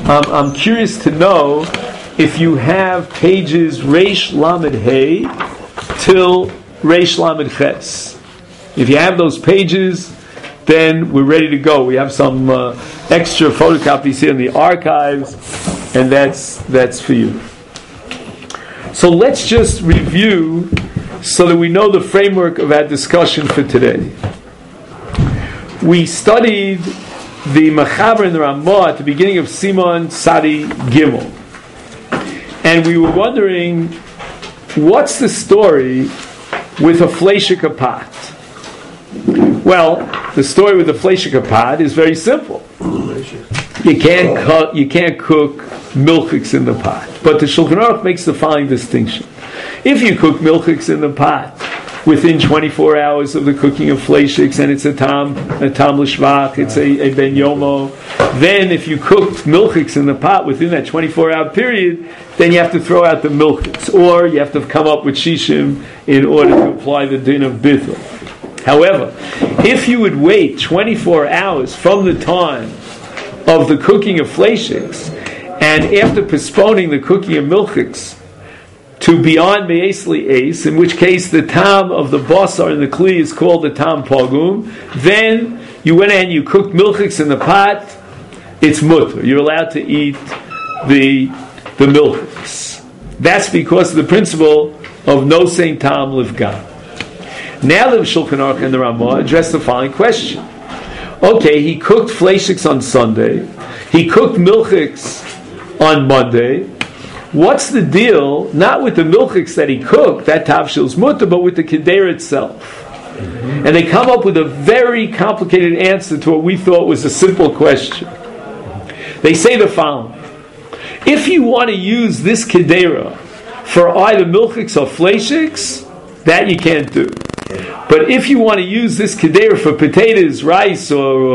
I'm curious to know if you have pages Reish Lamed Hey till Reish Lamed Ches. If you have those pages, then we're ready to go. We have some extra photocopies here in the archives, and that's for you. So let's just review so that we know the framework of our discussion for today. We studied the Machaber and the Ramah at the beginning of Simon Sadi Gimel, and we were wondering, what's the story with a Fleishik pot? Well, the story with the Fleishik pot is very simple. You can't cook milchiks in the pot. But the Shulchan Aruch makes the following distinction. If you cook milchiks in the pot within 24 hours of the cooking of fleishiks, and it's a tam l'shvach, it's a ben yomo, then if you cooked milchiks in the pot within that 24-hour period, then you have to throw out the milchiks, or you have to come up with shishim in order to apply the din of bittul. However, if you would wait 24 hours from the time of the cooking of fleishiks, and after postponing the cooking of milchiks to beyond me'esli eis, in which case the tam of the basar and the kli is called the tam pogum, then you went and you cooked milchiks in the pot, it's mutter. You're allowed to eat the milchiks. That's because of the principle of no sein tam livgan. Now the Shulchan Aruch and the Ramah address the following question. Okay, he cooked fleishiks on Sunday, he cooked milchiks on Monday. What's the deal, not with the milchiks that he cooked, that tavshil's mutter, but with the kedera itself? And they come up with a very complicated answer to what we thought was a simple question. They say the following. If you want to use this kedera for either milchiks or fleishiks, that you can't do. But if you want to use this kedera for potatoes, rice,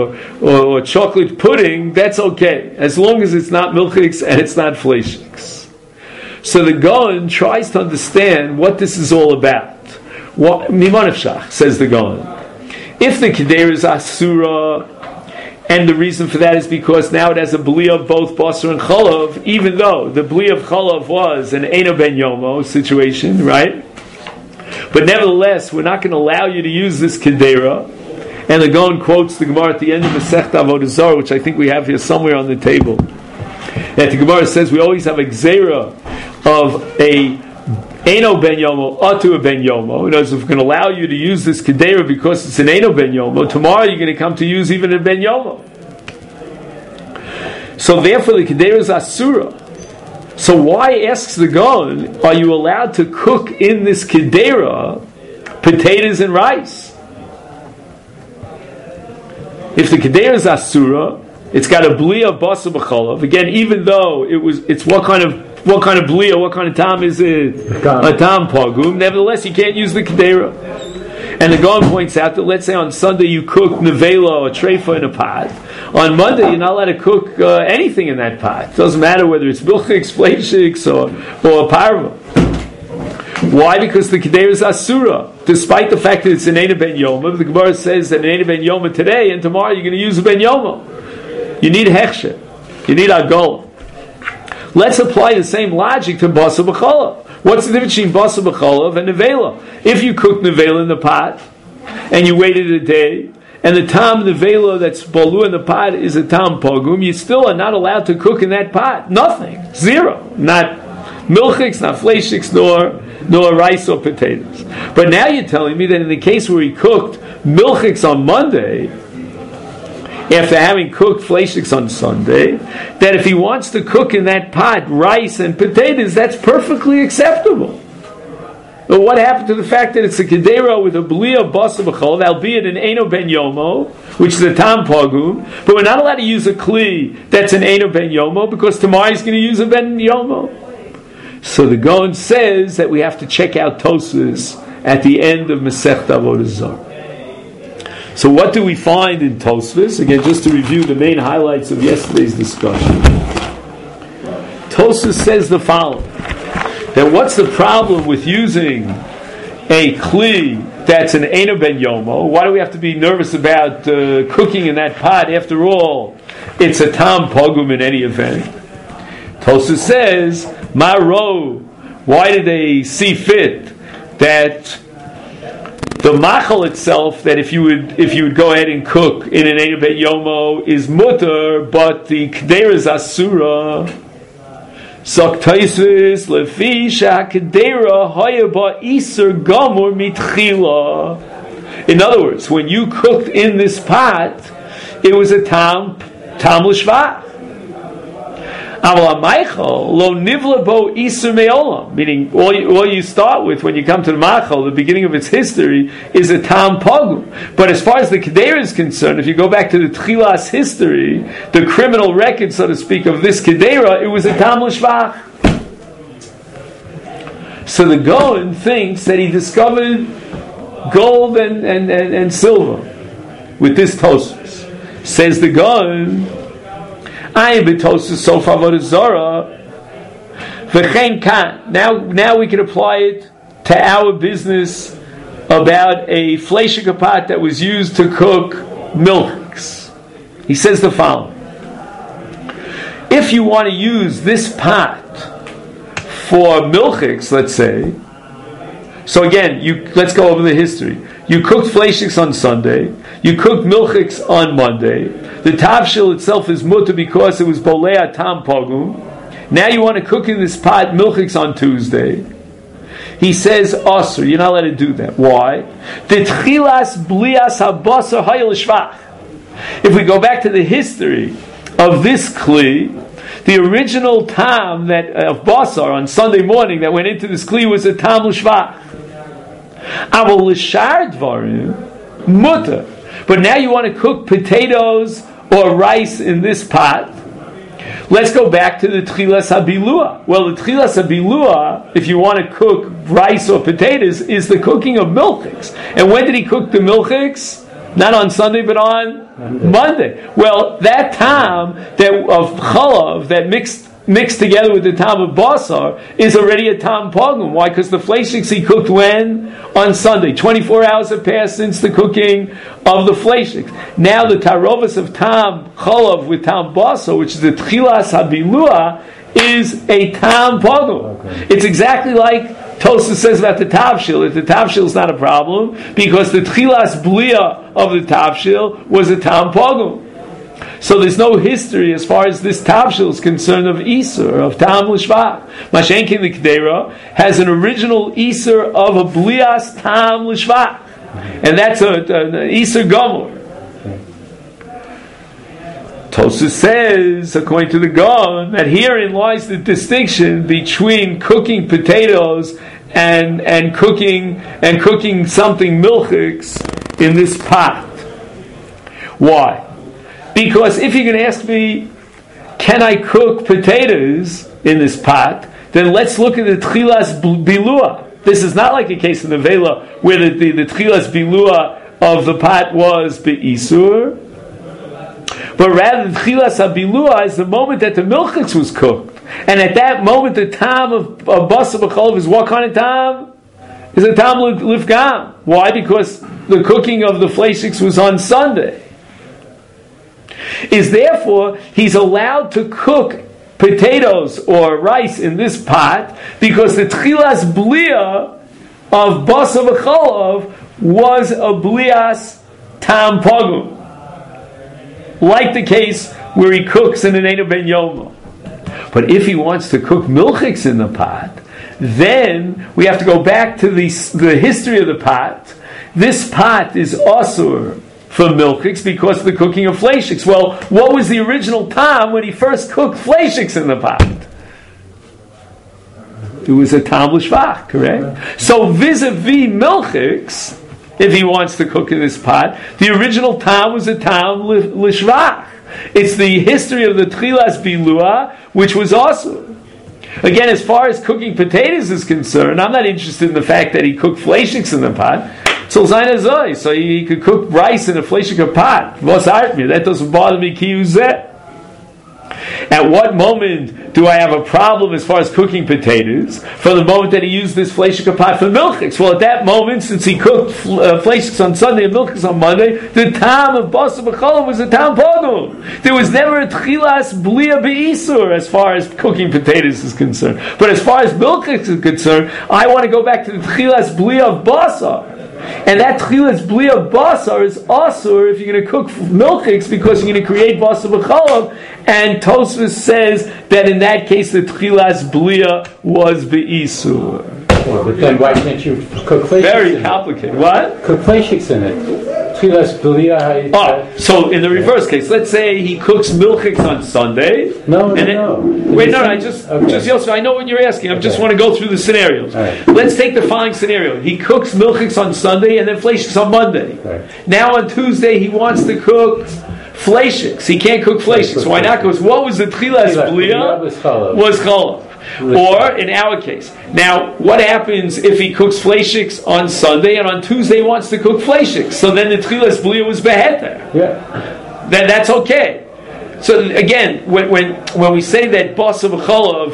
or chocolate pudding, that's okay, as long as it's not milchiks and it's not fleishiks. So the Gaon tries to understand what this is all about. Mimanevshach, says the Gaon. If the kedera is asura, and the reason for that is because now it has a bli of both basar and chalav, even though the bli of chalav was an eino ben yomo situation, right? But nevertheless, we're not going to allow you to use this kedera. And the Gaon quotes the Gemara at the end of Masechta Avodah Zarah, which I think we have here somewhere on the table. That the Gemara says we always have a gzeira of a Eino ben yomo, atu a ben yomo. In other words, if we're going to allow you to use this kedera because it's an Eino ben yomo, tomorrow you're going to come to use even a ben yomo. So therefore the kedera is asura. So why, asks the Gaon, are you allowed to cook in this kedera potatoes and rice? If the kedera is asura, it's got a bli of basar b'chalav. Again, even though it's what kind of bli or what kind of tam is it? A tam pogum. Nevertheless, you can't use the kedera. And the Gaon points out that, let's say on Sunday you cook nevela or treifa in a pot. On Monday you're not allowed to cook anything in that pot. It doesn't matter whether it's milchiks, fleishiks, or parva. Why? Because the kedera is asura. Despite the fact that it's an eino ben yoma, the Gemara says that an eino ben yoma today, and tomorrow you're going to use a ben yoma. You need hechsher. You need agol. Let's apply the same logic to basar b'chalav. What's the difference between basar b'chalav and nevela? If you cook nevela in the pot, and you waited a day, and the tam nevela that's balu in the pot is a tam pogum, you still are not allowed to cook in that pot. Nothing. Zero. Not milchiks, not fleishiks, nor rice or potatoes. But now you're telling me that in the case where he cooked milchiks on Monday, after having cooked fleishiks on Sunday, that if he wants to cook in that pot rice and potatoes, that's perfectly acceptable. But what happened to the fact that it's a kedera with a bli of basar b'chalav, albeit an eino ben yomo, which is a tam pogum, but we're not allowed to use a kli that's an eino ben yomo because tomorrow he's going to use a ben yomo. So the Gaon says that we have to check out Tosfos at the end of Masechta Avodah Zarah. So what do we find in Tosfos? Again, just to review the main highlights of yesterday's discussion. Tosfos says the following, that what's the problem with using a kli that's an eino ben yomo? Why do we have to be nervous about cooking in that pot? After all, it's a tam pogum in any event. Tosfos says, Maro, why did they see fit that the machal itself, that if you would go ahead and cook in an Eina Bet Yomo, is mutter, but the Kedera is asura? Soktaisis lefi shakdera hayaba iser gamur mitchila. In other words, when you cooked in this pot, it was a tam l'shvach. Aval ha'maichal lo nivla bo iser me'olam. Meaning, all you start with when you come to the machal, the beginning of its history is a tam pogum. But as far as the kedera is concerned, if you go back to the tchilas history, the criminal record, so to speak, of this kedera, it was a tam l'shvach. So the Gaon thinks that he discovered gold and silver with this Tosfos. Says the Gaon, I betosis so favodah zara. V'chein kan. Now we can apply it to our business about a fleishik pot that was used to cook milks. He says the following: if you want to use this pot for milchiks, let's say. So again, let's go over the history. You cooked fleishiks on Sunday. You cooked milchiks on Monday. The tavshil itself is mutter because it was bolea tam pogum. Now you want to cook in this pot milchiks on Tuesday. He says, Osir, you're not allowed to do that. Why? If we go back to the history of this kli, the original tam of basar on Sunday morning that went into this kli was a tam l'shvach. Aval l'shar dvarim mutter. But now you want to cook potatoes or rice in this pot. Let's go back to the tchilas habilua. Well, the tchilas habilua, if you want to cook rice or potatoes, is the cooking of milchiks. And when did he cook the milchiks? Not on Sunday, but on Monday. Well, that tam of chalav that mixed together with the tam of basar is already a tam pogum. Why? Because the fleishiks he cooked when? On Sunday. 24 hours have passed since the cooking of the fleishiks. Now the tarovas of tam chalav with tam basar, which is the tchilas habilua, is a tam pogum. Okay. It's exactly like Tosfos says about the tavshil. If the tavshil is not a problem, because the tchilas blia of the tavshil was a tam pogum. So there's no history as far as this tavshil is concerned of Isur, of tam l'shvach. Mashenkin the Kedera has an original Isur of a blias tam l'shvach. And that's an Isur gomor. Tosfos says, according to the Gaon, that herein lies the distinction between cooking potatoes and cooking something milchiks in this pot. Why? Because if you're going to ask me, can I cook potatoes in this pot, then let's look at the tchilas bilua. This is not like a case in the Vela where the tchilas bilua of the pot was be'isur, but rather the tchilas habilua is the moment that the milchiks was cooked. And at that moment the tam of basar b'cholav is what kind of tam? Is a tam lifgam. Why? Because the cooking of the fleishiks was on Sunday. Is therefore he's allowed to cook potatoes or rice in this pot because the tchilas blia of basar v'cholav was a blias tam pogum, like the case where he cooks in an Eina Ben Yomo. But if he wants to cook milchiks in the pot, then we have to go back to the history of the pot. This pot is asur for milchiks because of the cooking of fleishiks. Well, what was the original tam when he first cooked fleishiks in the pot? It was a tam l'shvach, correct? So vis-a-vis milchiks, if he wants to cook in this pot, the original tam was a tam l'shvach. It's the history of the tchilas bilua, which was also. Again, as far as cooking potatoes is concerned, I'm not interested in the fact that he cooked fleishiks in the pot. So he could cook rice in a fleishik pot. That doesn't bother me. At what moment do I have a problem as far as cooking potatoes? From the moment that he used this fleishik pot for milchiks. Well, at that moment, since he cooked fleishiks on Sunday and milchiks on Monday, the time of basa b'cholam was a time pogum. There was never a tchilas blia be'isur as far as cooking potatoes is concerned. But as far as milchiks is concerned, I want to go back to the tchilas blia of basar. And that tchilas blia basar is asur if you're going to cook milchiks because you're going to create basa b'cholam. And Tosfos says that in that case the tchilas blia was be'isur. Well, but then why can't you cook fleishiks? Very complicated. What? Cook fleishiks in it. Tchilas blia. So in the reverse case, let's say he cooks milchiks on Sunday. No. Wait, no. Yosef, I know what you're asking. I just want to go through the scenarios. Right. Let's take the following scenario. He cooks milchiks on Sunday and then fleishiks on Monday. Right. Now on Tuesday he wants to cook fleishiks. He can't cook fleishiks. Why not? Because what was the tchilas blia? Was challah. Or in our case, now what happens if he cooks fleishiks on Sunday and on Tuesday he wants to cook fleishiks? So then the tchilas blia was beheter. Yeah. Then that's okay. So again, when we say that basa b'cholav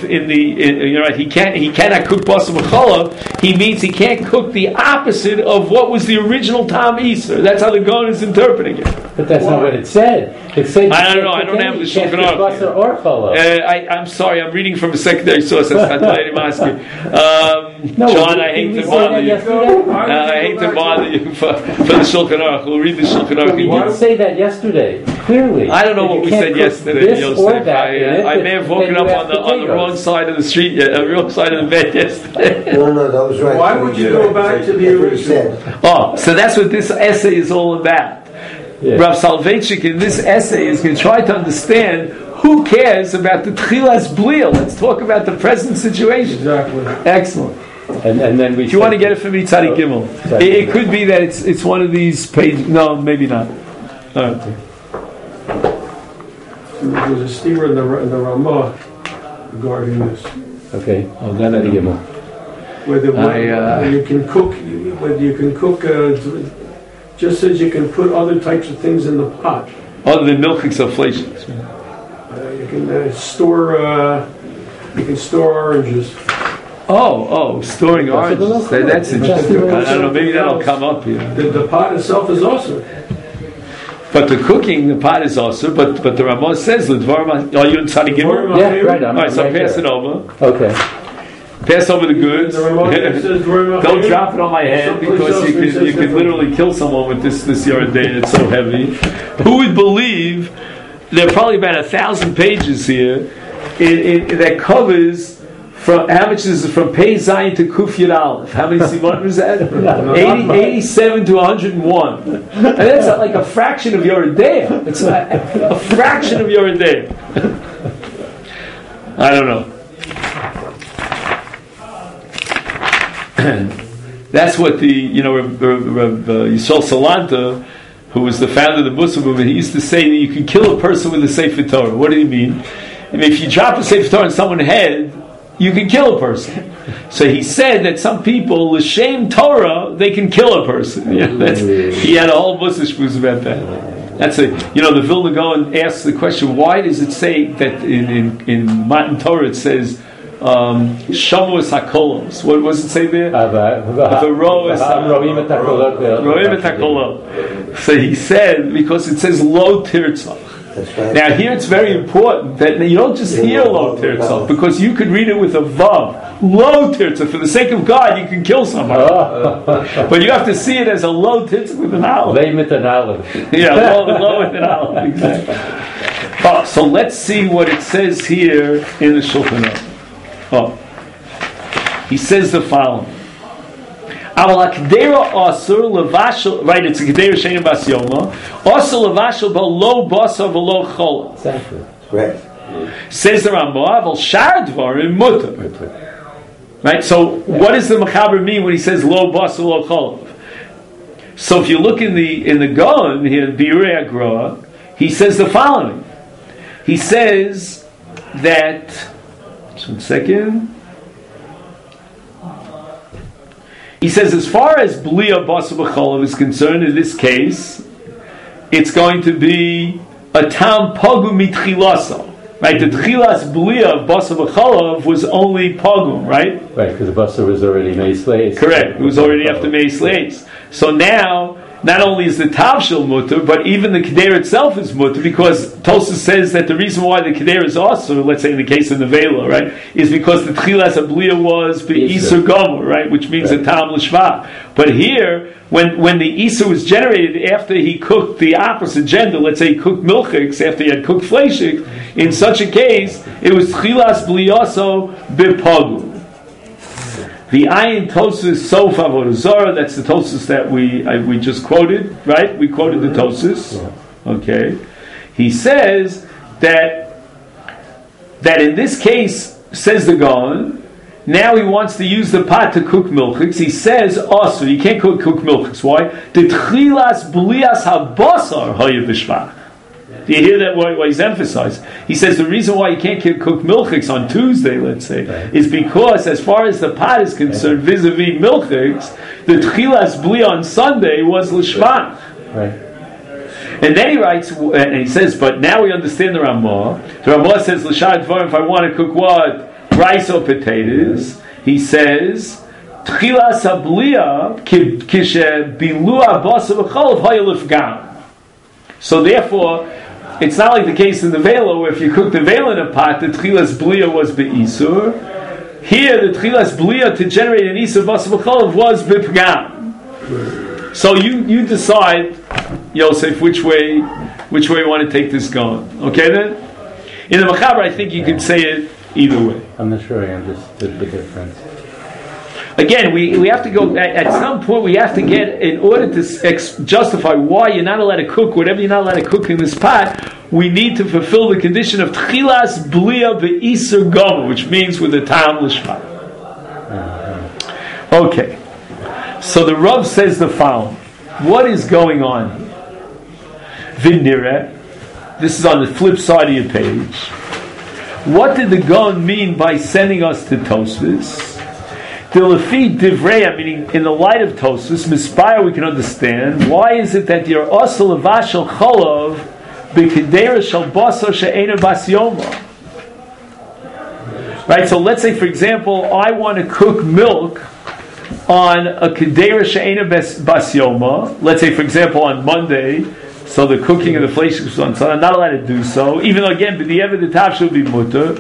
he cannot cook basa b'cholav, he means he can't cook the opposite of what was the original tam iser. That's how the Gaon is interpreting it. But that's not what it said. It said I don't know. I don't have the Shulchan Aruch. Or cholav. I'm sorry. I'm reading from a secondary source. That's not what I'm asking. John, I hate to bother you. I hate to bother you for the Shulchan Aruch. We'll read the Shulchan Aruch. We didn't say that yesterday. Clearly. I don't know what we said yesterday, Yosef. I may have woken up on the wrong side of the street, wrong side of the bed yesterday. No, that was right. Why would you go back to the original? So that's what this essay is all about. Yeah. Rav Soloveitchik in this essay is going to try to understand who cares about the tchilas blia. Let's talk about the present situation. Exactly. Excellent. And then we. Do you want to get it for me, Tzadik Gimel? It could be that it's one of these pages. No, maybe not. All right. There's a steamer in the Ramah regarding this. Okay. Oh, then I give more. Whether you can cook, just as you can put other types of things in the pot. Other than milchiks or fleishiks. You can store oranges. Storing oranges. That's interesting. I don't know. Maybe that'll come up here. The pot itself is awesome. But the cooking, the pot is also. But the Ramah says, are you in Tzadi Gimel? Yeah, right. All right, so pass it over. Okay. Pass over the goods. Don't drop it on my head because you could literally kill someone with this Yeridei. It's so heavy. Who would believe there are probably about 1,000 pages here that covers from how much is it from Pei Zayin to Kuf Yud Aleph? How many siman was that? 87 to 101. And that's like a fraction of Yeridei. It's a fraction of Yeridei. I don't know. That's what Yisrael Salanta, who was the founder of the Muslim movement, he used to say that you can kill a person with a Sefer Torah. What do you mean? I mean, if you drop a Sefer Torah on someone's head, you can kill a person. So he said that some people, l'shem Torah, they can kill a person. Yeah, he had a whole Muslish shmuz about that. That's the Vilna Gaon asks the question: why does it say that in Matan Torah it says Shamus Hakolos? What does it say there? So he said because it says Lo Tirtzach. Right. Now here it's very important that you don't just hear Lo Tirtzach, because you could read it with a Vav. Lo Tirtzach, for the sake of God, you can kill someone. But you have to see it as a Lo Tirtzach with an Aleph. Lay with an Aleph. Yeah, lo with an Aleph, exactly. So let's see what it says here in the Shulchan Aruch. He says the following. Right, it's a Kedera Shein Bas Yoma. Also levashel lo basa v'lo chol. Exactly. Right. Says the Rambam, "Aval shar dvarim mutar." Right. So, what does the Mechaber mean when he says lo basa lo chol? So, if you look in the Gaon here, Biurei Agra, he says the following. He says that. Just 1 second. He says, as far as Blia Basa B'Cholav is concerned, in this case, it's going to be a Tam Pagu Mitchilasa. Right, the Tchilas Blia of Basar V'chalav was only Pogum, right? Right, because the Basar was already Meis Leis. Correct, it was already after Meis Leis. So now, not only is the Tavshil mutter, but even the Keder itself is mutter, because Tosas says that the reason why the Keder is also, let's say in the case of Nevela, right, is because the Tchilas Abliya was Be'isur Gomer, right, which means a Tam L'Shva. But here, when the Isur was generated after he cooked the opposite gender, let's say he cooked milchiks after he had cooked fleshik, in such a case, it was Tchilas Bliyaso B'Pagu. The Ayin Tosas Sof Avodah Zarah, that's the Tosas that we just quoted, right? We quoted the Tosas. Okay. He says that in this case, says the Gaon, now he wants to use the pot to cook milchiks. He says, also, you can't cook milchiks. Why? The Tchilas Blias HaBasar Haya B'Shvach. Do you hear that? What he's emphasized? He says the reason why you can't cook milchiks on Tuesday, let's say, is because as far as the pot is concerned, vis-a-vis milchiks, the Tchilas Bli on Sunday was l'shvach. Right. And then he writes, and he says, but now we understand the Ramah. The Ramah says, l'shad dvarim, if I want to cook what? Rice or potatoes. He says, Tchilas Abliya kishe bilu abasa v'cholav haya l'fgam. So therefore, it's not like the case in the Vela, where if you cook the Vela in a pot, the Tchilas Blia was Be'isur. Here, the Tchilas Blia to generate an Isur Basar V'cholav was B'pgam. So you decide, Yosef, which way you want to take this going. Okay then? In the Machaber, I think you can say it either way. I'm not sure I understood the difference. Again, we have to go, at some point we have to get, in order to justify why you're not allowed to cook whatever you're not allowed to cook in this pot, we need to fulfill the condition of Tchilas Blia Ve'isur Gomer, which means with the Tam L'Shva. Okay. So the Rav says the following. What is going on here? Vinire, this is on the flip side of your page. What did the Gaon mean by sending us to Tosfos? The Lefi Divreya, meaning in the light of Tosfos, Mispire we can understand, why is it that you're also levashal cholav b'kedera shal basar she'ena bas yoma? Right, so let's say for example, I want to cook milk on a kedera she'ena bas yoma, let's say for example on Monday, so the cooking of the flesh is on Sunday, I'm not allowed to do so, even though again, but the ever the tav should be mutter.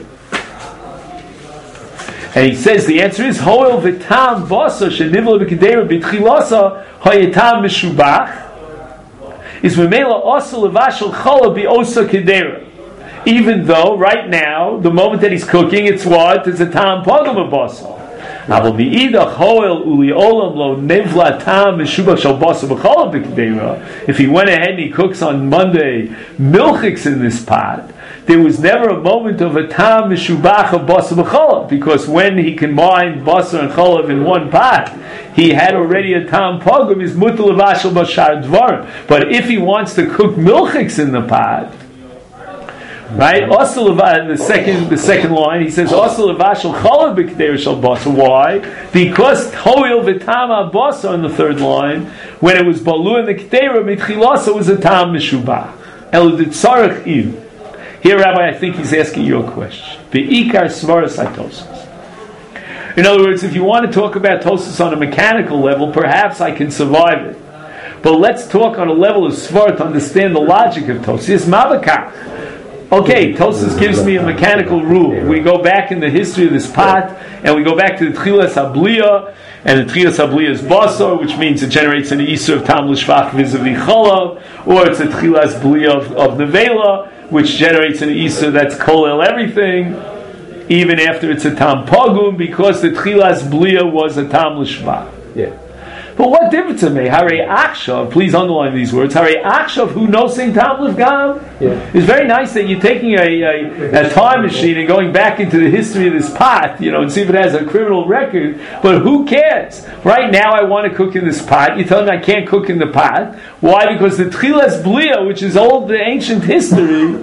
And he says the answer is Hoel v'tam basar shenivla b'kedera b'tchilasa hayetam meshubach is memela also levashel chala b'osa kedera. Even though right now the moment that he's cooking, it's what? It's a tam pogam of basar. Aval v'idach Hoel uli olam lo nevla tam meshubach shal basar b'chala b'kedera. If he went ahead and he cooks on Monday milchiks in this pot, there was never a moment of a tam mishubach of basar b'cholav, because when he combined basar and cholav in one pot, he had already a tam pogum, is mutar levashel b'shar dvarim. But if he wants to cook milchiks in the pot, right? Also, the second line, he says also levashel cholav b'kedera shel basar. Why? Because hoil v'tam basar in the third line, when it was balu in the kedera mitchilasa was a tam mishubach. El ditzarich iv. Here, Rabbi, I think he's asking you a question. Be'ikar svaras Tosas. In other words, if you want to talk about Tosas on a mechanical level, perhaps I can survive it. But let's talk on a level of svar to understand the logic of Tosas. Mavakach. Okay, Tosas gives me a mechanical rule. We go back in the history of this pot, and we go back to the Tchilas Abliya, and the Tchilas Abliya is basar, which means it generates an Isur of Tam L'Shvach vis-a-vis Cholav, or it's a Tchilas Abliya of Nevela, which generates an Isur that's kolel everything, even after it's a Tam Pogum, because the Tchilas Blia was a Tam L'Shvach. Yeah. But what difference it made? Hare Akshav, please underline these words. Hare Akshav, who knows saying Tam L'Gam? Yeah. It's very nice that you're taking a time machine and going back into the history of this pot, and see if it has a criminal record. But who cares? Right now, I want to cook in this pot. You tell me I can't cook in the pot. Why? Because the Tchilas Blia, which is old, the ancient history,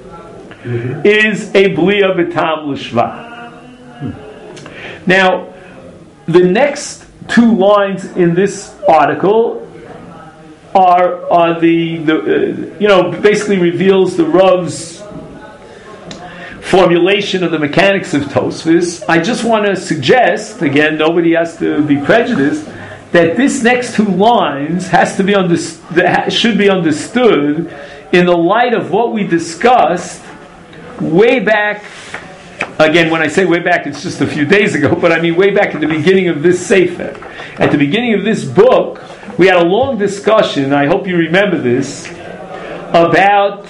is a Blia B'Tam L'Shvach. Now, the next two lines in this article are the basically reveals the Rav's formulation of the mechanics of Tosfos, I just want to suggest, again, nobody has to be prejudiced, that this next two lines should be understood in the light of what we discussed way back. Again, when I say way back, it's just a few days ago, but I mean way back at the beginning of this Sefer. At the beginning of this book, we had a long discussion, I hope you remember this, about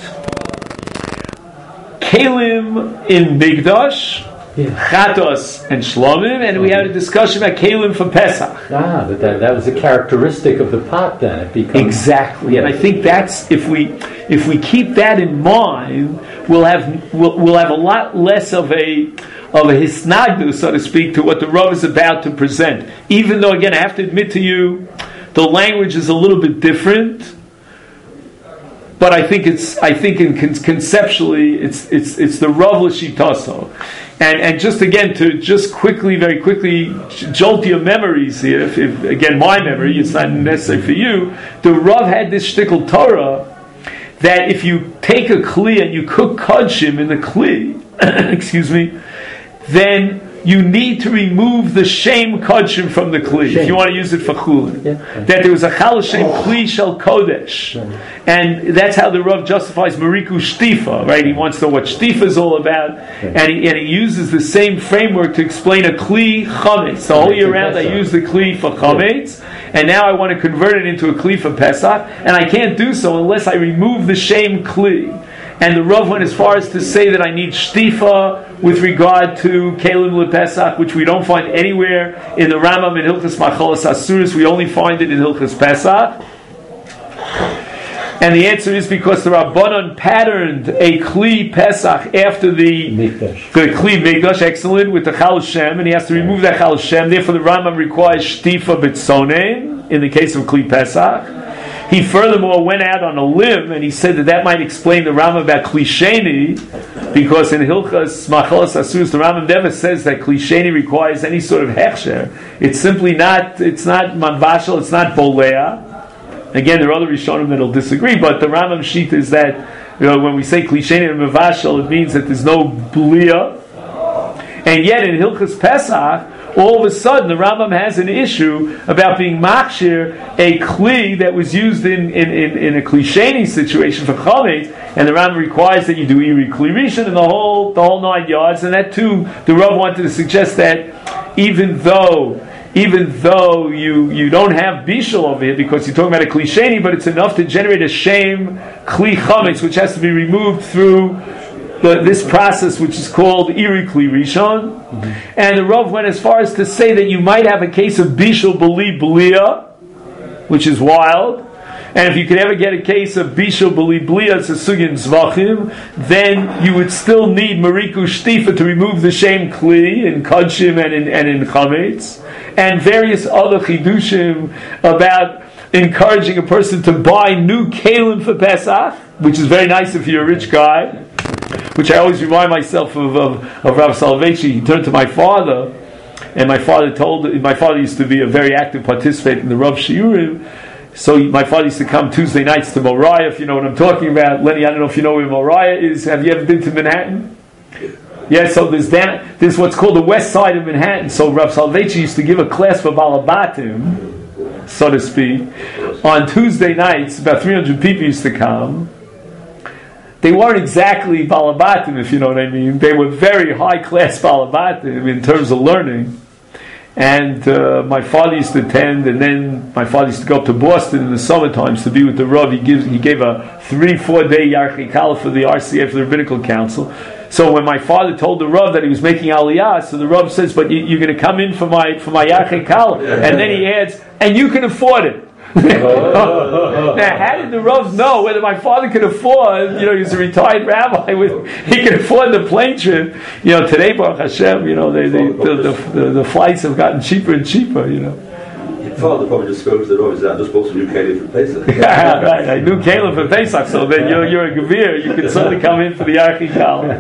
Kalim in Migdash, Chatos and Shlomim, and we had a discussion about Kalim for Pesach. But that was a characteristic of the pot. Then it becomes exactly, and I think that's if we keep that in mind, we'll have a lot less of a hisnagdu, so to speak, to what the Rav is about to present. Even though, again, I have to admit to you, the language is a little bit different. But I think conceptually it's the Rav L'Shitaso, and just again to very quickly jolt your memories here. If again my memory, it's not necessary for you. The Rav had this shtickle Torah that if you take a kli and you cook kodshim in the kli, excuse me, then you need to remove the shem kodshim from the kli if you want to use it for chulin. That there was a chal shem kli shel kodesh, and that's how the Rav justifies mariku shtifa. Right? He wants to know what shtifa is all about, and he uses the same framework to explain a kli chametz. The whole year round, I use the kli for chametz, and now I want to convert it into a kli for Pesach, and I can't do so unless I remove the shem kli. And the Rav went as far as to say that I need shtifa with regard to Kalim LePesach, which we don't find anywhere in the Rambam in Hilchos Machalos Asuros. We only find it in Hilchos Pesach. And the answer is because the Rabbanon patterned a Kli Pesach after the Kli Mikdash, excellent, with the Chal Shem, and he has to remove that Chal Shem. Therefore, the Rambam requires shtifa b'tzonein in the case of Kli Pesach. He furthermore went out on a limb and he said that might explain the Rambam about Klisheni, because in Hilchas Machalos Asuros the Rambam never says that Klisheni requires any sort of hechsher. It's simply not. It's not manvashal. It's not bolea. Again, there are other Rishonim that will disagree, but the Rambam sheet is that when we say Klisheni and manvashal, it means that there's no blia. And yet in Hilchas Pesach, all of a sudden, the Rambam has an issue about being machshir a kli that was used in a klisheni situation for chametz, and the Rambam requires that you do iri kli rishon and the whole 9 yards. And that too, the Rav wanted to suggest that even though you don't have bishul over here because you're talking about a klisheni, but it's enough to generate a shame kli chametz, which has to be removed through this process, which is called iri kli rishon. And the Rav went as far as to say that you might have a case of bishul b'li b'lia, which is wild. And if you could ever get a case of bishul b'li b'lia, it's a sugin zvachim, then you would still need mariku shtifa to remove the shem kli in kodshim and in chametz, and various other chidushim about encouraging a person to buy new kalim for Pesach, which is very nice if you're a rich guy. Which I always remind myself of Rav Soloveitchik. He turned to my father, and my father used to be a very active participant in the Rav Shiurim. So my father used to come Tuesday nights to Moriah, if you know what I'm talking about. Lenny, I don't know if you know where Moriah is. Have you ever been to Manhattan? Yeah, so there's what's called the west side of Manhattan. So Rav Soloveitchik used to give a class for Balabatim, so to speak. On Tuesday nights, about 300 people used to come. They weren't exactly balabatim, if you know what I mean. They were very high-class balabatim in terms of learning. And my father used to attend, and then my father used to go up to Boston in the summer times to be with the Rav. He gave a 3-4 day Yarchei Kala for the RCF, the Rabbinical Council. So when my father told the Rav that he was making Aliyah, so the Rav says, "But you're going to come in for my Yarchei Kala," and then he adds, "And you can afford it." Now, how did the Rav know whether my father could afford? He was a retired rabbi. He could afford the plane trip. Today, Baruch Hashem, the flights have gotten cheaper and cheaper. Your father probably just spoke to the Rav. I just bought some new Kalim for Pesach. Right, I knew Kalim for Pesach. So then you're a Gevir. You can certainly come in for the Yarchei Kala.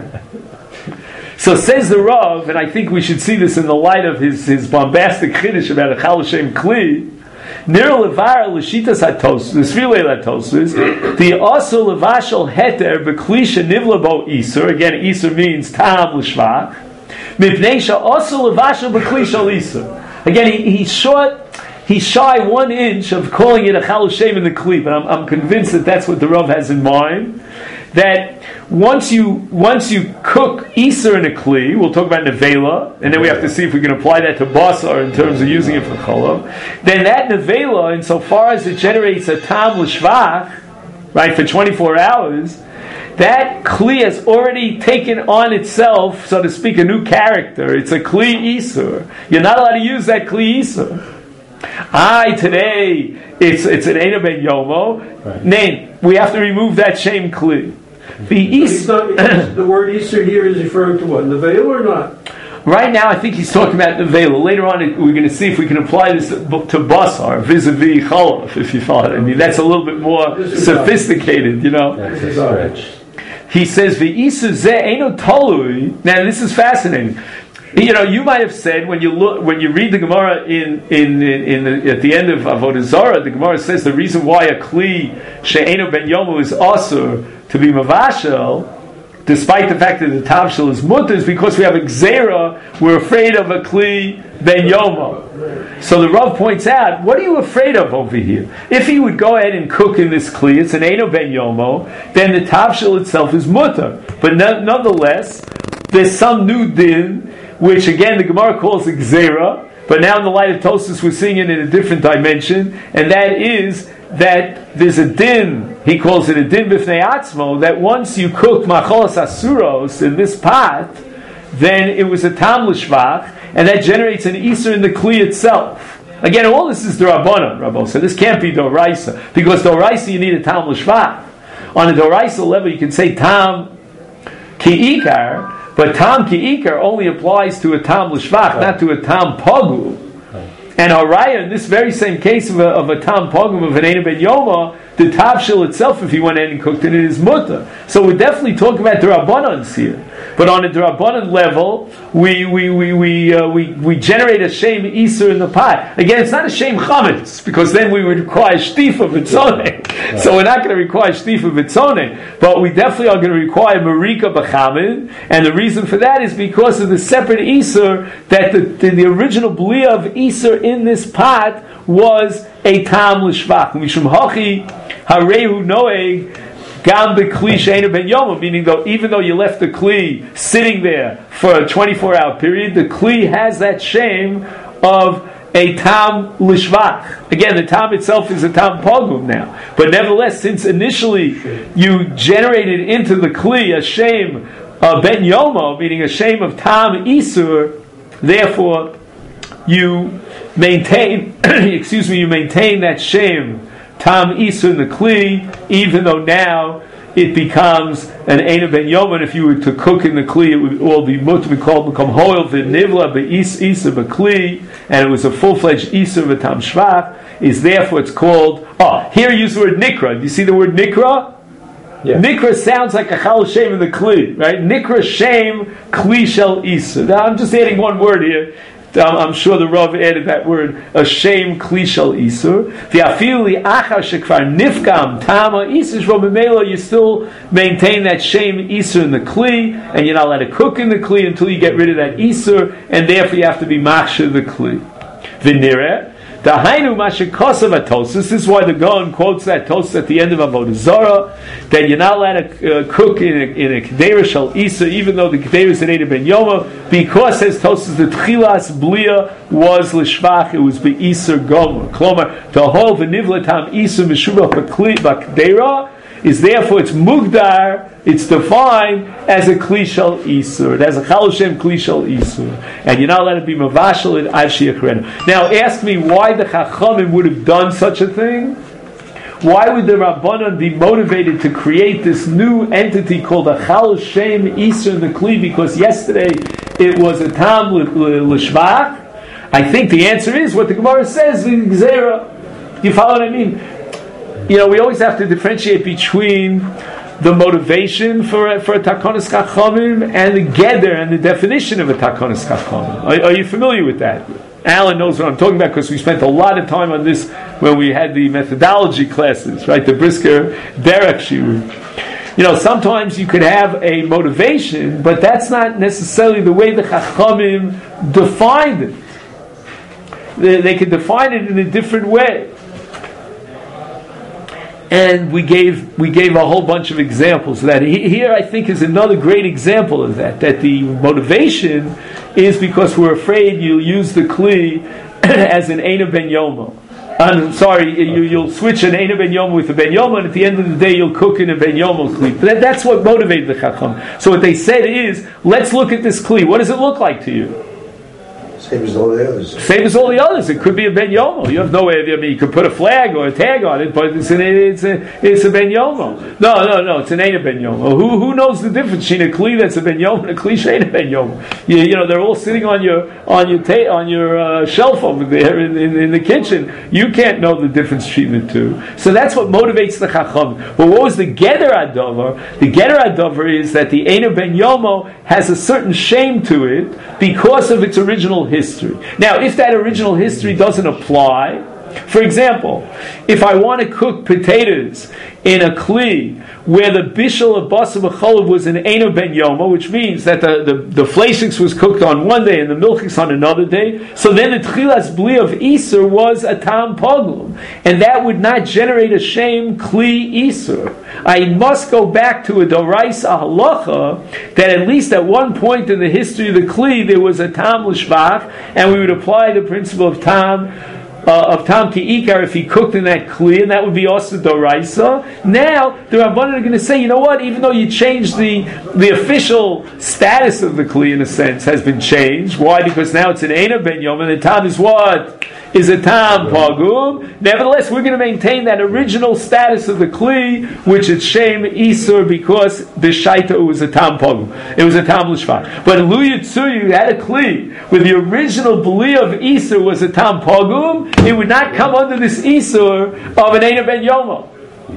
So says the Rav, and I think we should see this in the light of his bombastic chiddush about a Chal Shem Kli. Nir levar l'shitas hatosus, l'svilei latosus, the also levashal heter b'klisha nivlabo isur. Again, isur means tam l'shvach. Mipnei also levashal b'klisha isur. Again, he's shy 1 inch of calling it a chal shem in the kli, but I'm convinced that that's what the Rav has in mind. That once you cook Isser in a Kli, we'll talk about Nevela, and then we have to see if we can apply that to Basar in terms of using it for Cholav. Then that Nevela, insofar as it generates a Tam L'Shvach, right, for 24 hours, that Kli has already taken on itself, so to speak, a new character. It's a Kli Isser. You're not allowed to use that Kli Isser. Today, it's an Eina Ben Yomo. Right. Name, we have to remove that shame Kli. The word Easter here is referring to what? Nevela or not? Right now, I think he's talking about Nevela. Later on, we're going to see if we can apply this to Basar, vis-a-vis Cholav, if you follow it. I mean, that's a little bit more sophisticated, you know. That's a stretch. He says, "V'isa ze eino tolui." Now, this is fascinating. You know, you might have said when you read the Gemara at the end of Avodah Zarah, the Gemara says the reason why a Kli she'eino ben yomu is asur to be mavashel, despite the fact that the tavshel is mutter, is because we have a gzera. We're afraid of a Kli ben yomu. So the Rav points out, what are you afraid of over here? If he would go ahead and cook in this Kli, it's an eino ben yomu, then the tavshel itself is mutter. But nonetheless, there's some new din, which again the Gemara calls a gzera, but now in the light of Tosfos we're seeing it in a different dimension, and that is that there's a din, he calls it a din b'fnei atzmo, that once you cook macholas asuros in this pot, then it was a tam l'shvach, and that generates an iser in the kli itself. Again, all this is d'Rabbanan, Rabbo, so this can't be d'oraisa, because d'oraisa you need a tam l'shvach. On a d'oraisa level you can say tam ki ikar, but tam ki ikar only applies to a tam l'shvach, not to a tam pagu. And Araya, in this very same case of a tam pogum of an Eina Ben Yoma, the tavshil itself, if he went in and cooked it, it is mutter. So we're definitely talking about D'Rabbanans here. But on a D'Rabbanan level, we generate a shame Iser in the pot. Again, it's not a shame chametz, because then we would require shtifa v'tzoneh. So we're not going to require shtifa v'tzoneh, but we definitely are going to require marika b'chamin, and the reason for that is because of the separate Iser, that the original blia of Iser in this pot was a tam l'shvach. Mishum hachi harehu noeg gam b'kli she'eino ben yoma, meaning even though you left the kli sitting there for a 24-hour period, the kli has that shame of a tam l'shvach. Again, the tam itself is a tam pogum now, but nevertheless, since initially you generated into the kli a shame of ben yoma, meaning a shame of tam isur, therefore you maintain, you maintain that shame, tam isur in the kli, even though now it becomes an Eina Ben Yoma. If you were to cook in the kli, it would all be mutter, become hoil v'nivla be'isur b'kli, and it was a full-fledged isur v'tam shvach. Is therefore it's called. Here you use the word nikra. Do you see the word nikra? Yeah. Nikra sounds like a chal shem in the kli, right? Nikra shem kli shel isur. Now I'm just adding one word here. I'm sure the Rav added that word, a shame kli shel isur. V'afili achar shekvar nifgam tama isur shvomimela. You still maintain that shame isur in the kli, and you're not allowed to cook in the kli until you get rid of that isur, and therefore you have to be machshir the kli. V'nireh. Dahainu mashikosav atos. This is why the Gaon quotes that tos at the end of Avodah Zarah, that you're not allowed to cook in a kedera shel isur, even though the kedera is an Eina Ben Yoma, because says Tosfos the tchilas blia was l'shvach, it was be'isur gomer. Klomar tahol v'nivla tam isur mishubach b'kedera is therefore it's mugdar, it's defined as a kli shel isur. It has a chal shem kli shel isur, and you're not allowed to be mavashel in ad sheyachrenu. Now, ask me why the Chachamim would have done such a thing. Why would the Rabbanan be motivated to create this new entity called a chal shem isur in the kli? Because yesterday it was a tam l'shvach. I think the answer is what the Gemara says in Gzera. You follow what I mean? You know, we always have to differentiate between the motivation for a takonis chachamim and the geder and the definition of a takonis chachamim. Are you familiar with that? Alan knows what I'm talking about because we spent a lot of time on this when we had the methodology classes, right? The Brisker Derek Shiur. Sometimes you could have a motivation, but that's not necessarily the way the Chachamim defined it. They could define it in a different way. And we gave a whole bunch of examples of that. Here, I think, is another great example of that the motivation is because we're afraid you'll use the Kli as an Eina Ben Yomo. I'm sorry, you'll switch an Eina Ben Yomo with a Ben Yomo, and at the end of the day you'll cook in a Ben Yomo Kli. That's what motivated the Chacham. So what they said is, let's look at this Kli. What does it look like to you? Same as all the others. Same as all the others. It could be a Ben Yomo. You have no way. You could put a flag or a tag on it, but it's a Ben Yomo. No. It's an Eina Ben Yomo. Who knows the difference between a Kli that's a Ben Yomo and a Kli she'eina Ben Yomo? They're all sitting on your shelf over there in the kitchen. You can't know the difference between the two. So that's what motivates the Chacham. Well, what was the Geder Adover? The Geder Adover is that the Eina Ben Yomo has a certain shame to it because of its original history. Now, if that original history doesn't apply, for example, if I want to cook potatoes in a Kli where the bishul of basar v'cholav was an Eina Ben Yomo, which means that the fleishiks was cooked on one day and the milchiks on another day, so then the tchilas bli of Isur was a tam pogum, and that would not generate a shame Kli Isur. I must go back to a doraisa halacha that at least at one point in the history of the Kli there was a tam l'shvach, and we would apply the principle of tam ki ikar if he cooked in that Kli, and that would be also doraisa. Now the Rabbanan are going to say, you know what? Even though you changed the official status of the Kli in a sense has been changed. Why? Because now it's an Eina Ben Yom, and the tam is what? Is a tam pagum. Nevertheless, we're going to maintain that original status of the Kli, which is shame Isur, because the shaita was a tam pagum. It was a tam l'shvat. But in Lu Yitzuyu, you had a Kli where the original beli of Isur was a tam pagum. It would not come under this Isur of an Eina Ben Yomo.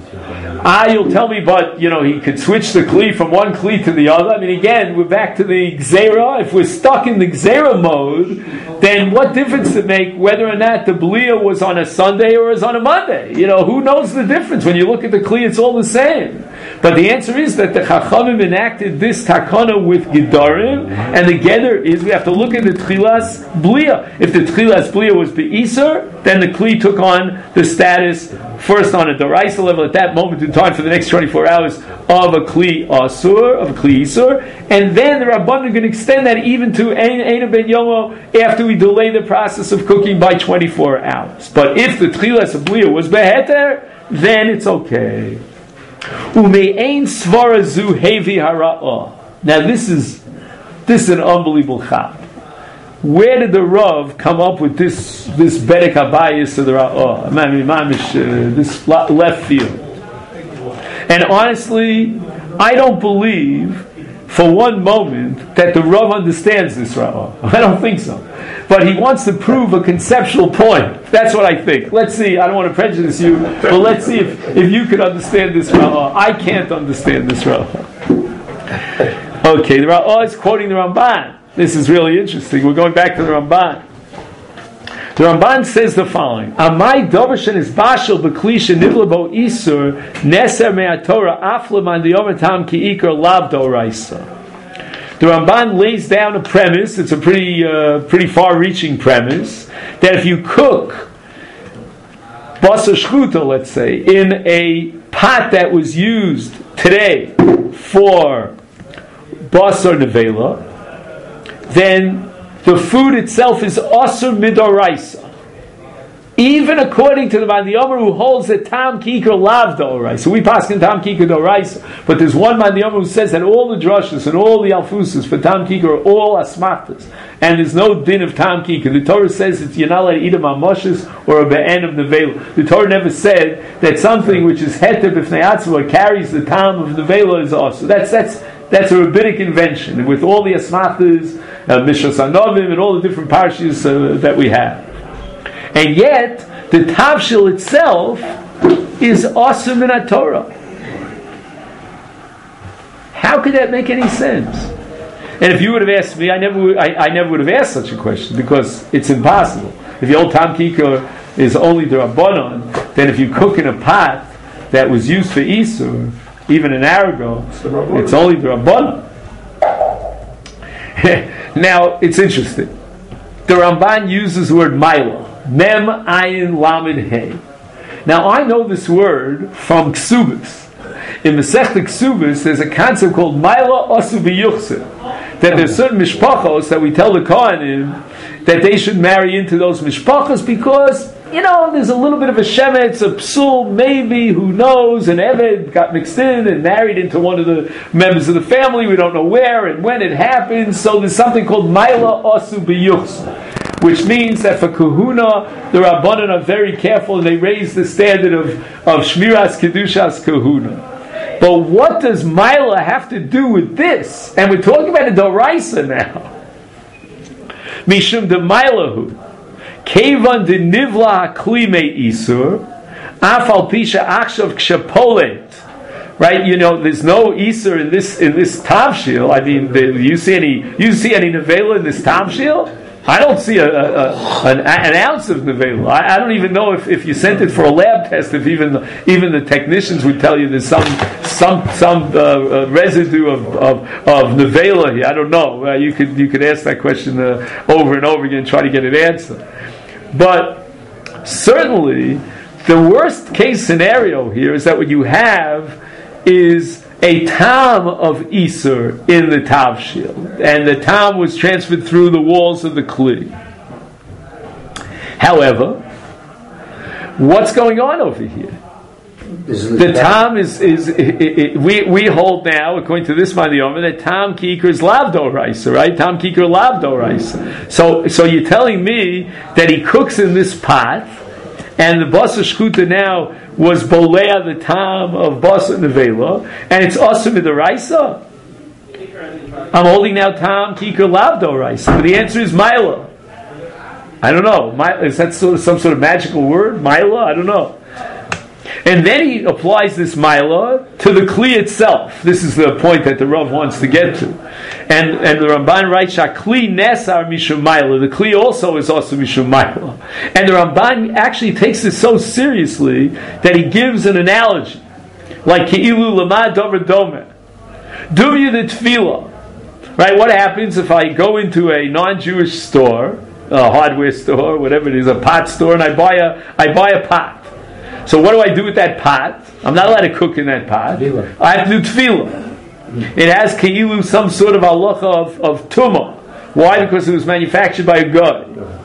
You'll tell me, but he could switch the Kli from one Kli to the other. I mean, again, we're back to the Gzeira. If we're stuck in the Gzeira mode, then what difference does it make whether or not the Belia was on a Sunday or is on a Monday? Who knows the difference? When you look at the Kli, it's all the same. But the answer is that the Chachamim enacted this takana with Gedarim, and the Geder is we have to look at the Tchilas Blia. If the Tchilas Blia was Be'isur, then the Kli took on the status first on a Doraisa level at that moment in time for the next 24 hours of a Kli Asur, of a Kli Isur, and then the Rabbanan are going to extend that even to Eina Ben Yomo after we delay the process of cooking by 24 hours. But if the Tchilas Blia was Beheter, then it's okay. Ume'ein svara zu hevi hara'ah. Now this is an unbelievable chap. Where did the Rav come up with this bedek habayis of the Ra'ah? This left field. And honestly, I don't believe for one moment that the Rav understands this Ra'ah. I don't think so. But he wants to prove a conceptual point. That's what I think. Let's see. I don't want to prejudice you, but let's see if you could understand this Ra'ah. I can't understand this Ra'ah. Okay, the Ra'ah is quoting the Ramban. This is really interesting. We're going back to the Ramban. The Ramban says the following: Amai davar is bashel b'klisha nivlabo isur neser me'atorah afleman diyomer tam ki ikar lav doraisa. The Ramban lays down a premise. It's a pretty far-reaching premise that if you cook basar shchuta, let's say, in a pot that was used today for basar nevela, then the food itself is asur midoraisa. Even according to the Mandi Omer who holds that tam kikar lav doraisa. So we pass in tam kikar doraisa, but there's one Mandi Omer who says that all the drushes and all the alfusas for tam kikar are all asmachtas, and there's no din of tam kikar. The Torah says it's you're not allowed to eat a mamoshes or a be'en of nevela. The Torah never said that something which is heter b'fnei atzma carries the tam of nevela is also. That's a rabbinic invention with all the asmachtas, mishras hanovim, and all the different parshas that we have. And yet, the tavshil itself is awesome in a Torah. How could that make any sense? And if you would have asked me, I never would have asked such a question because it's impossible. If the old Tam Kikar is only the Rabbanon, then if you cook in a pot that was used for Isur, even an hour ago, it's only the Rabbanon. Now, it's interesting. The Ramban uses the word Maila. Mem Ayin Lamed Hey. Now, I know this word from Ksubis. In Masechta Ksubis, there's a concept called Maila Osu B'Yuchse. That there's certain mishpachos that we tell the Kohanim that they should marry into those mishpachos because, there's a little bit of a shemetz, a psul, maybe, who knows, an Eved got mixed in and married into one of the members of the family, we don't know where and when it happens, so there's something called Maila Osu B'Yuchse, which means that for kahuna, the Rabbanan are very careful and they raise the standard of Shmiras Kedushas Kahuna. But what does Maila have to do with this? And we're talking about a Doraisa now. Mishum de Mailahu. Kevan de Nivla Klime Isur. Afal Pisha Akshav Kshapolet. Right? There's no Isur in this Tavshil. I mean, you see any Nevela in this Tavshil? I don't see an ounce of nevela. I don't even know if you sent it for a lab test. If even the technicians would tell you there's some residue of nevela here. I don't know. You could ask that question over and over again, and try to get an answer. But certainly, the worst case scenario here is that what you have is a tam of Isur in the Tavshil, and the tam was transferred through the walls of the Kli. However, what's going on over here? The tam is we hold now, according to this Madiyoma, that tam kikar is lavdo raisa, right? Tam kikar lavdo raisa. So you're telling me that he cooks in this pot, and the basa shkuta now was bolea the tam of basa nevela, and it's also midaraisa. I'm holding now tam kikar lavdo raisa, but the answer is Maila. I don't know. Is that some sort of magical word? Maila? I don't know. And then he applies this Maila to the Kli itself. This is the point that the Rav wants to get to. And the Ramban writes, Kli nesar mishum Maila. The Kli also is mishum Maila. And the Ramban actually takes this so seriously that he gives an analogy. Like Ke'ilu Lamad Dover Domer. Do you the tefillah? Right? What happens if I go into a non-Jewish store, a hardware store, whatever it is, a pot store, and I buy a pot? So what do I do with that pot? I'm not allowed to cook in that pot. Tefillah. I have to do tefillah. It has keilu, some sort of halacha of tumah. Why? Because it was manufactured by a guy.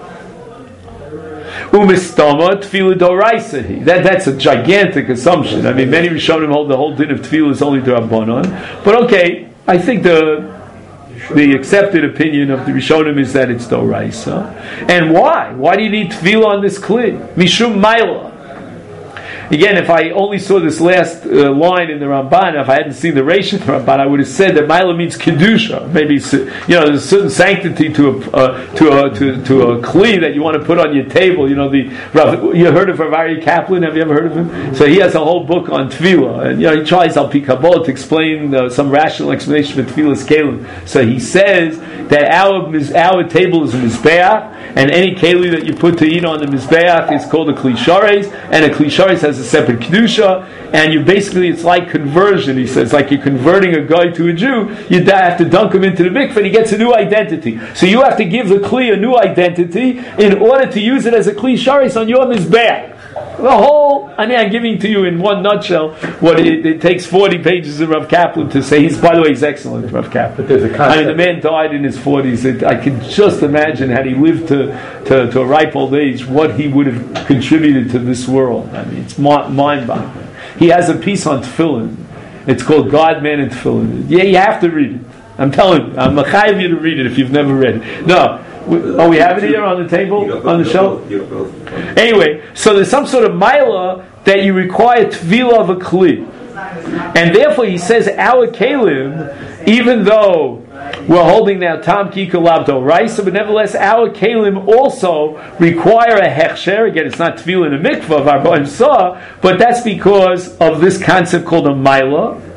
Umistama tefillah doraisa. That's a gigantic assumption. I mean, many Rishonim hold the whole din of tefillah is only d'Rabbanan. But okay, I think the accepted opinion of the Rishonim is that it's doraisa. And why? Why do you need tefillah on this kli? Mishum maila. Again, if I only saw this last line in the Ramban, if I hadn't seen the Reish in the Ramban, I would have said that Maila means kedusha. Maybe there's a certain sanctity to a kli that you want to put on your table. You heard of Rav Aryeh Kaplan? Have you ever heard of him? So he has a whole book on tefillah, and he tries al pi kabbalah to explain some rational explanation for tefillah's kelim. So he says that our table is a mizbeach, and any keli that you put to eat on the mizbeach is called a kli shares, and a kli shares has a separate kedusha, and it's like conversion. He says, like you're converting a guy to a Jew, you have to dunk him into the mikveh, and he gets a new identity. So you have to give the kli a new identity in order to use it as a kli shares on your mizbeach. I'm giving to you in one nutshell what it takes 40 pages of Rav Kaplan to say. By the way, he's excellent, Rav Kaplan. But there's a concept. The man died in his 40s. I can just imagine, had he lived to a ripe old age, what he would have contributed to this world. It's mind-boggling. He has a piece on tefillin. It's called God, Man, and Tefillin. Yeah, you have to read it. I'm telling you. I'm mechayev you to read it if you've never read it. No. We have it here on the table, on the shelf? Anyway, so there's some sort of maila that you require tefillah of a kli. And therefore he says our kelim, even though we're holding now tam kikar lavdo raisa, but nevertheless our kelim also require a hechsher. Again, it's not tefillah in a mikvah of Arba'im Sah, but that's because of this concept called a maila.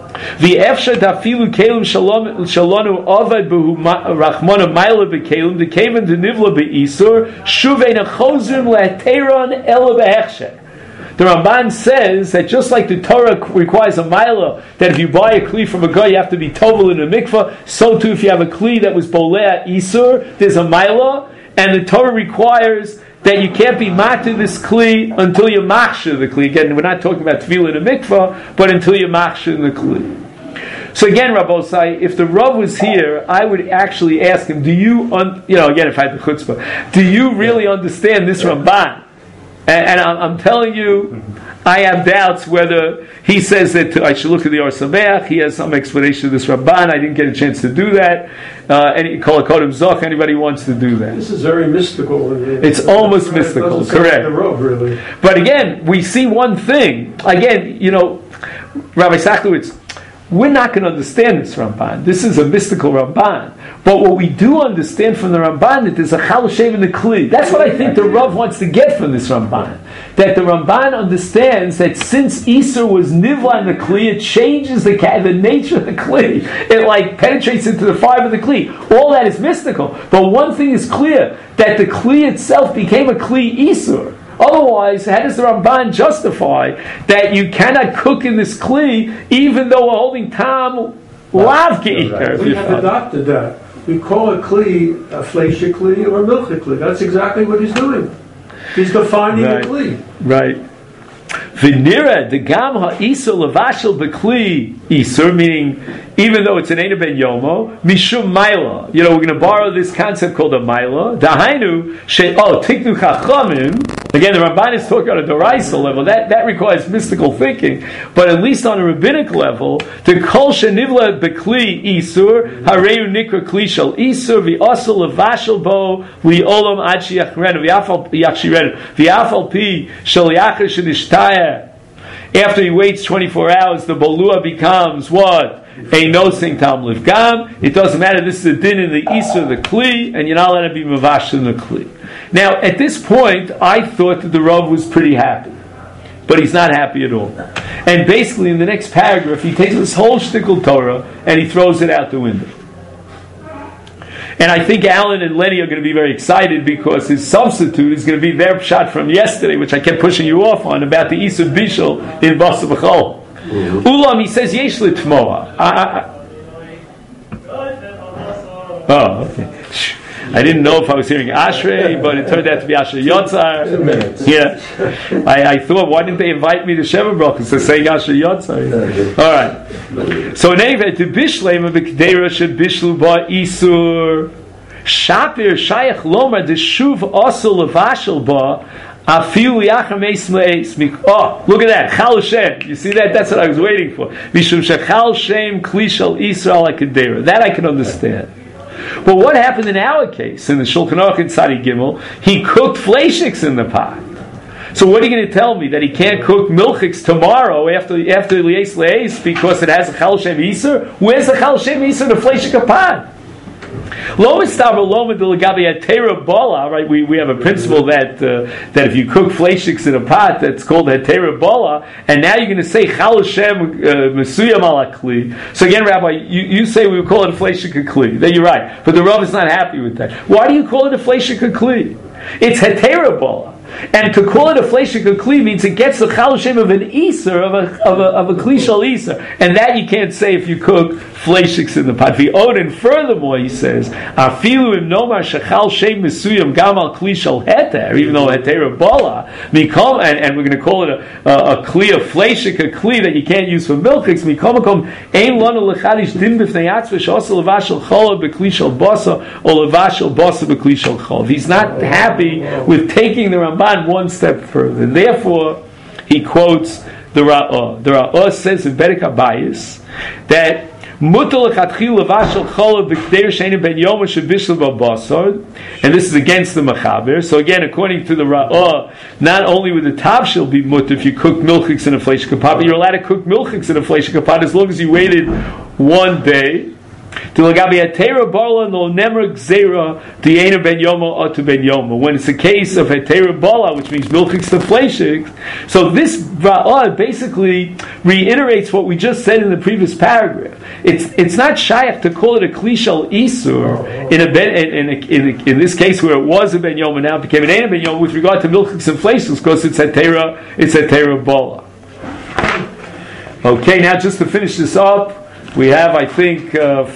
The efsha dafilu kelim shalonu avad behu rachmana maila bekelim the kemen de nivla beisur shuvein achozim leteron ela behechshe. The Ramban says that just like the Torah requires a maila, that if you buy a kli from a guy you have to be tovel in a mikvah, so too if you have a kli that was bolea isur, there's a maila, and the Torah requires that you can't be matir this kli until you machshir the kli. Again, we're not talking about tefillah in a mikvah, but until you machshir the kli. So again, Rabbosai, if the Rav was here, I would actually ask him, do you, again, if I had the chutzpah, do you really understand this Ramban? And I'm telling you, I have doubts whether he says that I should look at the Or Sameach. He has some explanation of this Ramban. I didn't get a chance to do that. Kol HaKodim Zoch, anybody wants to do that. This is very mystical. It's almost mystical, correct. The Rav, really. But again, we see one thing. Again, Rabbi Sachlowitz, we're not going to understand this Ramban. This is a mystical Ramban. But what we do understand from the Ramban is there's a Chal Hashem in the Kli. That's what I think the Rav wants to get from this Ramban. That the Ramban understands that since Isur was Nivla in the Kli, it changes the nature of the Kli. It penetrates into the fiber of the Kli. All that is mystical. But one thing is clear, that the Kli itself became a Kli Isur. Otherwise, how does the Ramban justify that you cannot cook in this kli, even though we're holding tam lav ge'ikar? We have adopted that. We call a kli a fleisha kli or a milcha kli. That's exactly what he's doing. He's defining a kli. Right. V'nira degam ha'isur levashel b'kli isur, meaning even though it's an Eina ben Yomo, mishum maila. We're going to borrow this concept called a maila. Dahainu tiknu chachamim. Again, the Ramban is talking on a Doraisa level. That requires mystical thinking. But at least on a rabbinic level, the kol shenivla b'kli isur hareu nikra kli shel isur v'asur levashel bo li'olam ad sheyachrenu v'afal pi shel yachar shenishtaya. After he waits 24 hours, the bolua becomes what? A nosing tam livgam. It doesn't matter. This is a din in the isur, the kli, and you're not allowed to be mavash in the kli. Now, at this point, I thought that the Rav was pretty happy. But he's not happy at all. And basically, in the next paragraph, he takes this whole shtickle Torah and he throws it out the window. And I think Alan and Lenny are going to be very excited because his substitute is going to be their shot from yesterday, which I kept pushing you off on, about the Isur Bishul in Basa B'chol. Ulam, he says, Yesh L'Tmoa. Oh, okay. I didn't know if I was hearing Ashrei, but it turned out to be Ashrei Yotzar. Yeah. I thought, why didn't they invite me to Sheva Brachos to say Ashrei Yotzar? All right. So anyway, to Bishlema b'Kdeira should Bishlu ba Isur Shapir Shayach Lomar the Shuv Osel Levashel ba Afilu Yachar Meis Meis. Oh, look at that, Chal Shem. You see that? That's what I was waiting for. Mishum Shechal Shem Klishal Israel HaKedera. That I can understand. But what happened in our case, in the Shulchan Aruch in Tzadi Gimel, he cooked fleishiks in the pot. So what are you going to tell me? That he can't cook milchiks tomorrow after Lies Leis because it has a Chal Shem Isur? Where's the Chal Shem Isur in the fleishik pot? Lo mistaber lo medilagabi hetera bala. Right? We have a principle that if you cook fleishiks in a pot, that's called hetera bala. And now you're going to say Chal Hashem mesuyam ala kli. So again, Rabbi, you say we would call it a fleishik kli. Then you're right, but the Rav is not happy with that. Why do you call it a fleishik kli? It's hetera bala. And to call it a fleishik kli means it gets the Chal Hashem of an Isur, of a kli shal Isur. And that you can't say if you cook fleishiks in the pot. And furthermore, he says, Afilu im nomar shechal shem mesuyam gamal kli shal heter, even though heter bala, and we're going to call it a kli, a fleishik, a kli that you can't use for milchiks, mikomakom ein lanu lechadish din b'fnei atzva she'asa levashel chola b'kli shal basa, or levashel basa b'kli shal chol. He's not happy with taking the Ramban one step further. And therefore, he quotes the Ra'ah. The Ra'ah says in Berek Abayis that Mutal lechatchil levashel chola b'kdeir she'einu ben yoma shebishel b'basar, and this is against the Mechaber. So again, according to the Ra'ah, not only would the tavshil be mut if you cook milchiks in a fleishik pot, but you're allowed to cook milchiks in a fleishik pot as long as you waited one day When it's a case of hetera bala, which means milchik to fleshik, so this ra'ah basically reiterates what we just said in the previous paragraph. It's not shaykh to call it a klishal isur in this case where it was a ben yom and now it became an ein ben yom with regard to milchik and fleshik because it's hetera bala. Okay, now just to finish this up, we have, I think,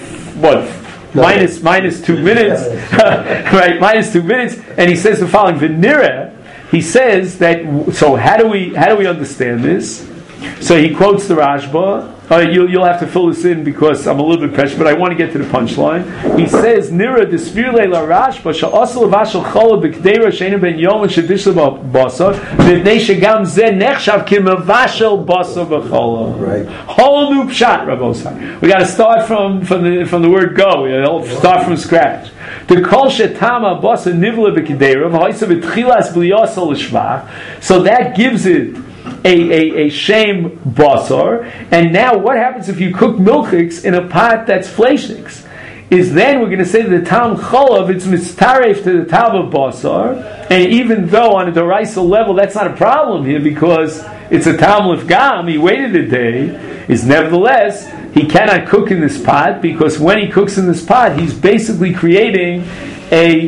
minus 2 minutes, right? Minus 2 minutes, and he says the following: V'nireh. He says that. So how do we understand this? So he quotes the Rashba. You'll have to fill this in because I'm a little bit pressured, but I want to get to the punchline. He says, "Nira dispirle la Rashba she'asel vashel chala b'kdeira she'enu ben yom shebishla basar v'nei shegam ze nechshav kimavashel basar b'chala." Right. Whole new pshat, Rabbosai. We got to start from the word go. We'll start from scratch. The kol shetama basar nivla b'kdeira v'hoysa v'tchilas b'liyasel l'shvach. So that gives it a shame basar, and now what happens if you cook milchiks in a pot that's fleshniks? Is then we're going to say that the tam cholav it's mistaref to the tav of basar, and even though on a deraisa level that's not a problem here because it's a tam lefgam, he waited a day, is nevertheless he cannot cook in this pot because when he cooks in this pot he's basically creating a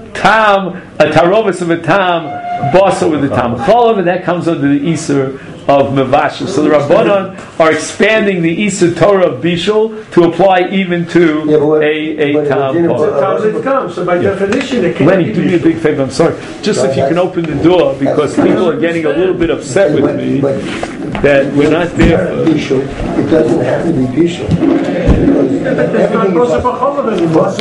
tarovas of a tam basa with the tam cholav, and that comes under the Isur of Mevashel. So the Rabbanon are expanding the Isur Torah of Bishul to apply even to a tam basa. So by definition, it can't Lenny, be do me a big favor. I'm sorry. Just if you can open the door because people are getting a little bit upset with me that we're not there for. It doesn't have to be Bishul. Because everything is